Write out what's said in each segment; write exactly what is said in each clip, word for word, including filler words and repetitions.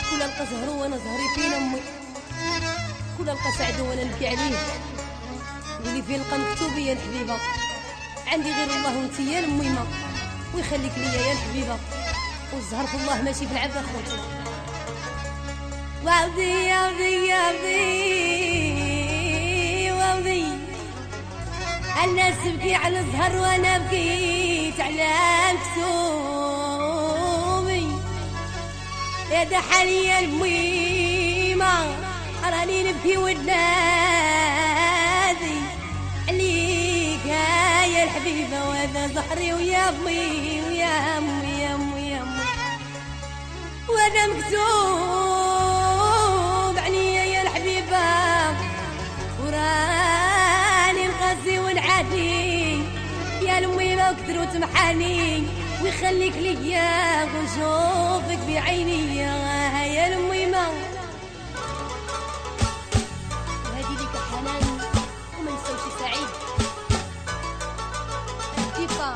كل القى زهرو وانا زهري فين امي، كل القى سعدو وانا نبكي عليه، واللي فيه لقى مكتوب يا الحبيبه، عندي غير الله وانت يا الميمه، ويخليك ليا يا الحبيبه، والزهر في الله ماشي في العبد خوتي. وعودي يا ودي يا ودي وعودي، الناس تبكي على الزهر وانا بكيت على مكتوبي، يا دا حاليا الميمة راني نبكي ونادي عليك يا الحبيبة، وهذا زهري ويا امي ويا امي يا امي يا امي، وهذا مكتوب عليا يا الحبيبة، وراني مقاسي ونعادي يا الميمة وكثر وتمحاني، ويخليك ليا ونشوفك بعيني يا الميمة، وهذه ليك حنان وما نساوش سعيد كيفا.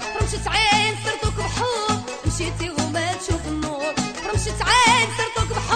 مشيتي وما تشوف النور، رمشت عين صرتك بحر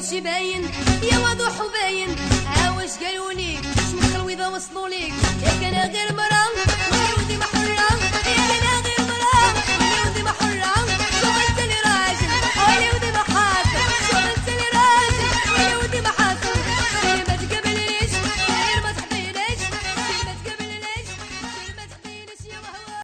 هادشي باين يا واضح وباين. ها واش قالوا ليك شمك الويضه وصلوا ليك ياك انا غير مرا وعيودي محروقة